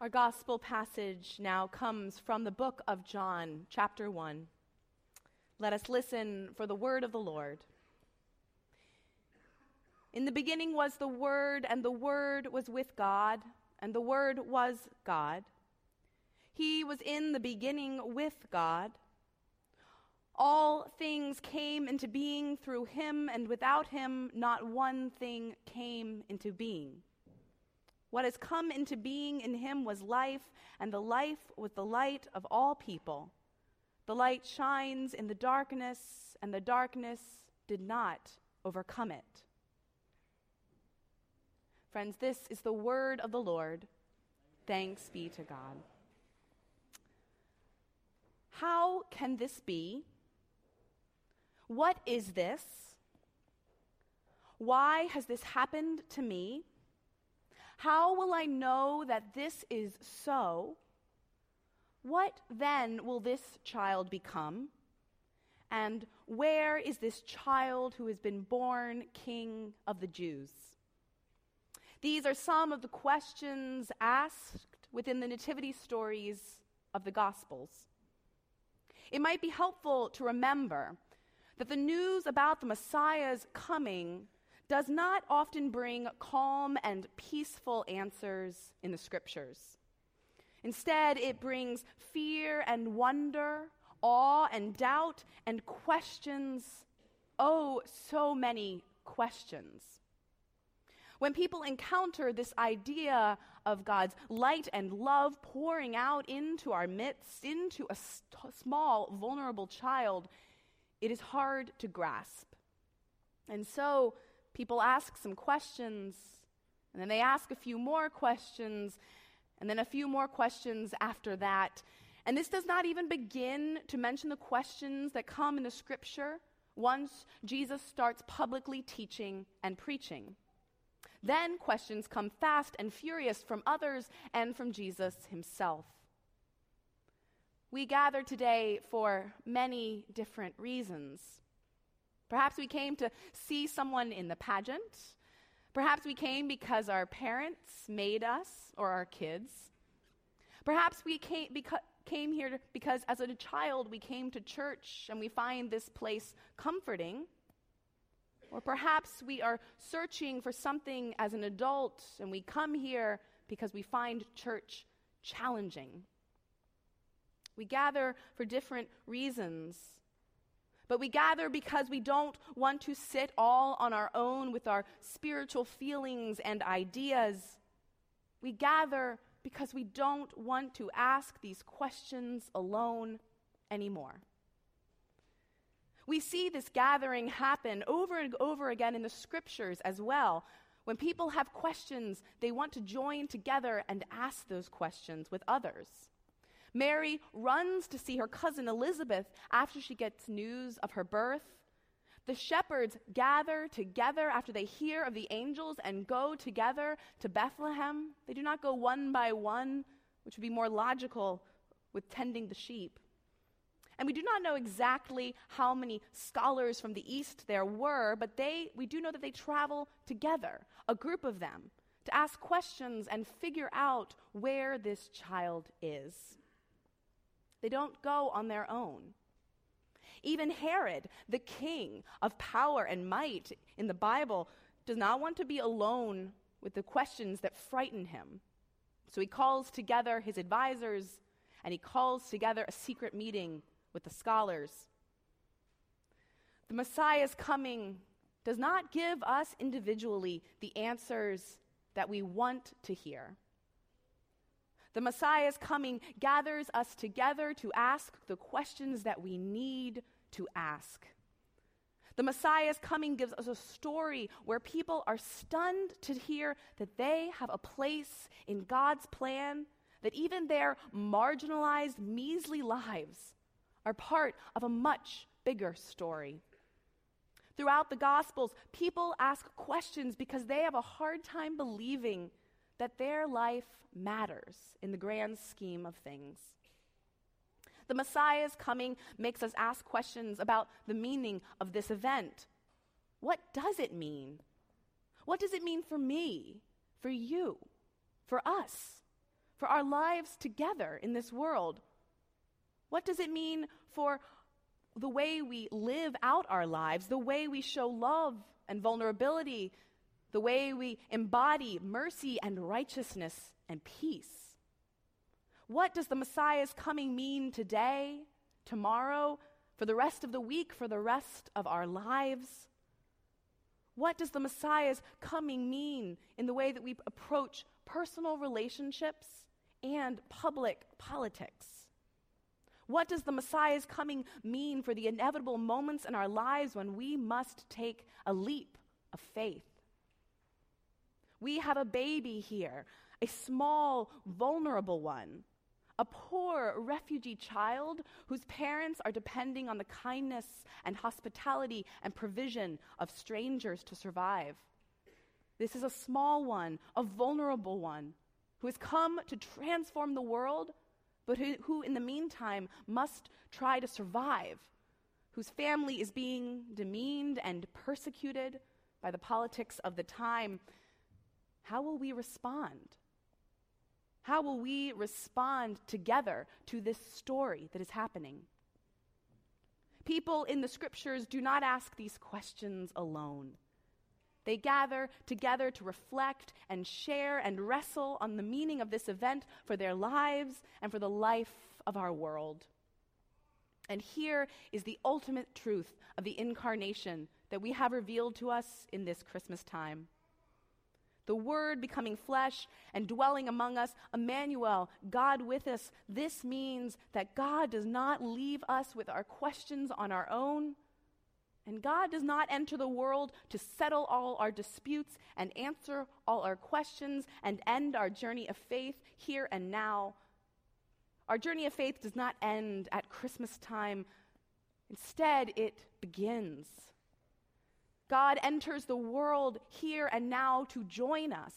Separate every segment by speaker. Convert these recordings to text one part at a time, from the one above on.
Speaker 1: Our gospel passage now comes from the book of John, chapter 1. Let us listen for the word of the Lord. In the beginning was the Word, and the Word was with God, and the Word was God. He was in the beginning with God. All things came into being through him, and without him not one thing came into being. What has come into being in him was life, and the life was the light of all people. The light shines in the darkness, and the darkness did not overcome it. Friends, this is the word of the Lord. Thanks be to God. How can this be? What is this? Why has this happened to me? How will I know that this is so? What then will this child become? And where is this child who has been born King of the Jews? These are some of the questions asked within the nativity stories of the Gospels. It might be helpful to remember that the news about the Messiah's coming does not often bring calm and peaceful answers in the Scriptures. Instead, it brings fear and wonder, awe and doubt, and questions. Oh, so many questions. When people encounter this idea of God's light and love pouring out into our midst, into a small, vulnerable child, it is hard to grasp. And so people ask some questions, and then they ask a few more questions, and then a few more questions after that. And this does not even begin to mention the questions that come in the Scripture once Jesus starts publicly teaching and preaching. Then questions come fast and furious from others and from Jesus himself. We gather today for many different reasons. Perhaps we came to see someone in the pageant. Perhaps we came because our parents made us or our kids. Perhaps we came here because as a child we came to church and we find this place comforting. Or perhaps we are searching for something as an adult and we come here because we find church challenging. We gather for different reasons, but we gather because we don't want to sit all on our own with our spiritual feelings and ideas. We gather because we don't want to ask these questions alone anymore. We see this gathering happen over and over again in the Scriptures as well. When people have questions, they want to join together and ask those questions with others. Mary runs to see her cousin Elizabeth after she gets news of her birth. The shepherds gather together after they hear of the angels and go together to Bethlehem. They do not go one by one, which would be more logical with tending the sheep. And we do not know exactly how many scholars from the East there were, but we do know that they travel together, a group of them, to ask questions and figure out where this child is. They don't go on their own. Even Herod, the king of power and might in the Bible, does not want to be alone with the questions that frighten him. So he calls together his advisors, and he calls together a secret meeting with the scholars. The Messiah's coming does not give us individually the answers that we want to hear. The Messiah's coming gathers us together to ask the questions that we need to ask. The Messiah's coming gives us a story where people are stunned to hear that they have a place in God's plan, that even their marginalized, measly lives are part of a much bigger story. Throughout the Gospels, people ask questions because they have a hard time believing that their life matters in the grand scheme of things. The Messiah's coming makes us ask questions about the meaning of this event. What does it mean? What does it mean for me, for you, for us? for our lives together in this world? What does it mean for the way we live out our lives, the way we show love and vulnerability, the way we embody mercy and righteousness and peace? What does the Messiah's coming mean today, tomorrow, for the rest of the week, for the rest of our lives? What does the Messiah's coming mean in the way that we approach personal relationships and public politics? What does the Messiah's coming mean for the inevitable moments in our lives when we must take a leap of faith? We have a baby here, a small, vulnerable one, a poor refugee child whose parents are depending on the kindness and hospitality and provision of strangers to survive. This is a small one, a vulnerable one, who has come to transform the world, but who in the meantime must try to survive, whose family is being demeaned and persecuted by the politics of the time. How will we respond? How will we respond together to this story that is happening? People in the scriptures do not ask these questions alone. They gather together to reflect and share and wrestle on the meaning of this event for their lives and for the life of our world. And here is the ultimate truth of the incarnation that we have revealed to us in this Christmas time. The Word becoming flesh and dwelling among us, Emmanuel, God with us. This means that God does not leave us with our questions on our own, and God does not enter the world to settle all our disputes and answer all our questions and end our journey of faith here and now. Our journey of faith does not end at Christmas time. Instead, it begins. God enters the world here and now to join us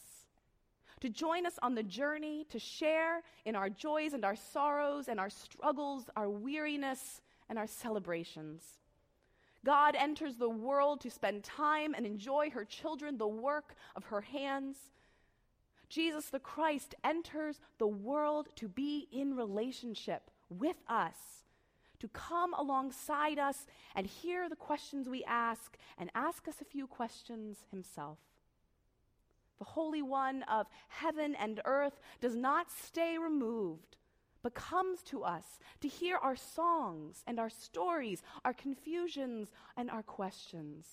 Speaker 1: on the journey, to share in our joys and our sorrows and our struggles, our weariness and our celebrations. God enters the world to spend time and enjoy her children, the work of her hands. Jesus the Christ enters the world to be in relationship with us, to come alongside us and hear the questions we ask and ask us a few questions himself. The Holy One of heaven and earth does not stay removed, but comes to us to hear our songs and our stories, our confusions and our questions.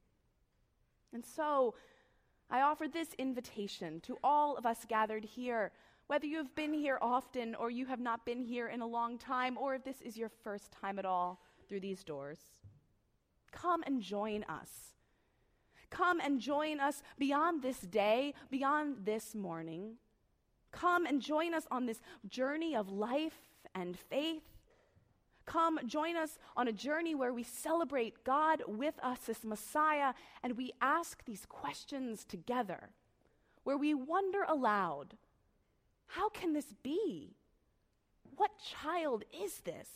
Speaker 1: And so, I offer this invitation to all of us gathered here, whether you have been here often or you have not been here in a long time, or if this is your first time at all through these doors. Come and join us. Come and join us beyond this day, beyond this morning. Come and join us on this journey of life and faith. Come join us on a journey where we celebrate God with us, this Messiah, and we ask these questions together, where we wonder aloud, how can this be? What child is this?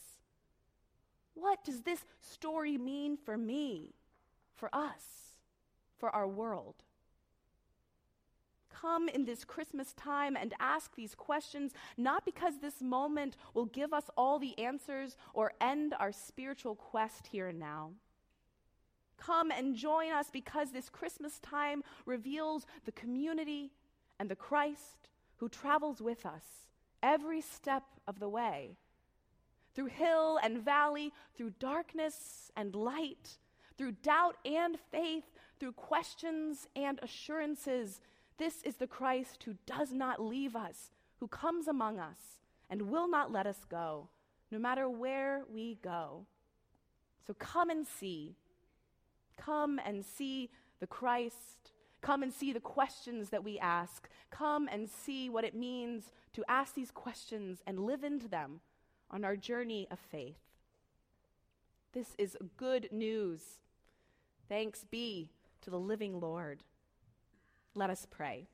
Speaker 1: What does this story mean for me, for us, for our world? Come in this Christmas time and ask these questions, not because this moment will give us all the answers or end our spiritual quest here and now. Come and join us because this Christmas time reveals the community and the Christ who travels with us every step of the way. Through hill and valley, through darkness and light, through doubt and faith, through questions and assurances, this is the Christ who does not leave us, who comes among us and will not let us go, no matter where we go. So come and see. Come and see the Christ. Come and see the questions that we ask. Come and see what it means to ask these questions and live into them on our journey of faith. This is good news. Thanks be to the living Lord. Let us pray.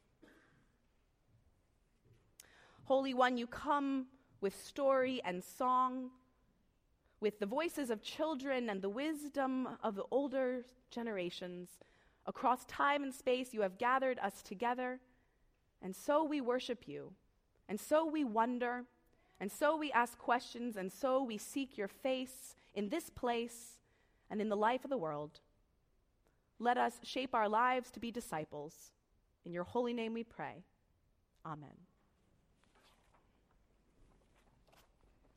Speaker 1: Holy One, you come with story and song, with the voices of children and the wisdom of the older generations. Across time and space, you have gathered us together, and so we worship you, And so we wonder, and so we ask questions, and so we seek your face in this place and in the life of the world. Let us shape our lives to be disciples. In your holy name we pray. Amen.